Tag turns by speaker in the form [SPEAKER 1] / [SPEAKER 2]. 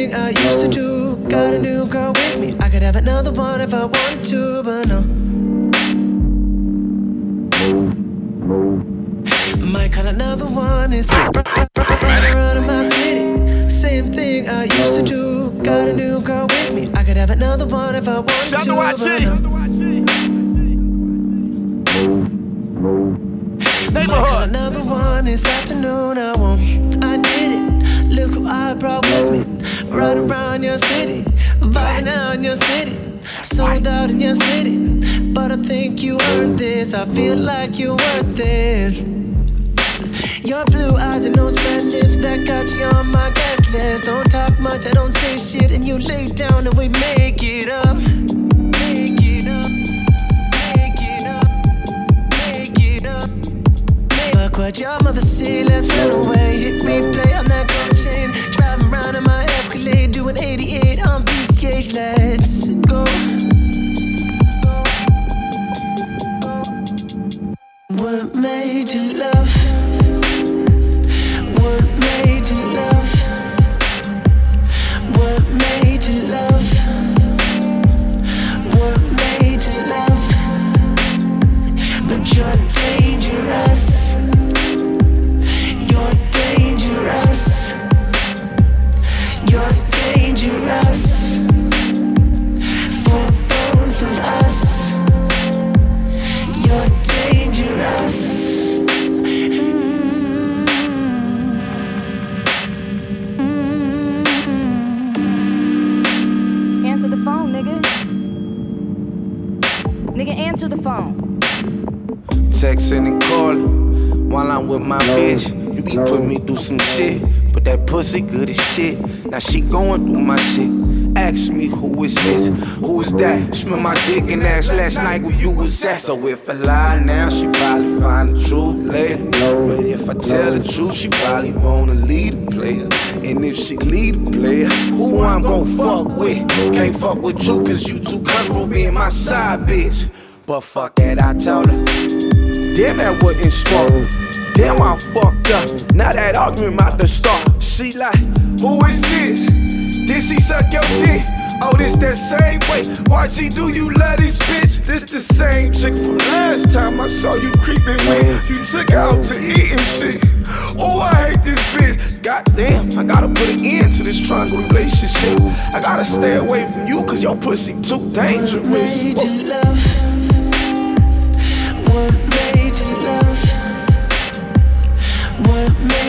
[SPEAKER 1] thing I used to do. Got a new girl with me. I could have another one if I want to, but no. Might call another one and run in my city. Same thing I used to do. Got a new girl with me. I could have another one if I want to, but no. Might call another one this afternoon. I won't. I did it. Look who I brought with me. Right around your city, vibing out in your city, sold out in your city. But I think you earned this. I feel like you're worth it. Your blue eyes and those red lips that got you on my guest list. Don't talk much, I don't say shit, and you lay down and we make it up. Make it up. Make it up. Make it up. Fuck what your mother said, let's run away. Hit replay on that gold chain. Driving around in my Escalade, doing 88 on PCH. Let's go. What made you love? What made you love? What made you love? What made you love? But you're dangerous. You're dangerous. You're dangerous for both of us. You're dangerous.
[SPEAKER 2] Answer the phone, nigga. Nigga, answer the phone.
[SPEAKER 3] Texting and calling while I'm with my bitch. You be putting me through some shit, but that pussy good as shit. Now she going through my shit. Ask me who is this, who is that? Smell my dick and ass last night where you was at. So if I lie now, she probably find the truth later. But if I tell the truth, she probably wanna lead the player. And if she lead the player, who I'm gon' fuck with? Can't fuck with you cause you too comfortable being my side bitch. But fuck that, I told her. Damn, that wasn't smart. Damn, I fucked up. Now that argument about to start. She like, who is this? Did she suck your dick? Oh, this that same way. Why she do you love this bitch? This the same chick from last time I saw you creeping with. You took her out to eat and shit. Oh, I hate this bitch. Goddamn, I gotta put an end to this triangle relationship. I gotta stay away from you cause your pussy too dangerous.
[SPEAKER 1] What made you love? What made you love? What made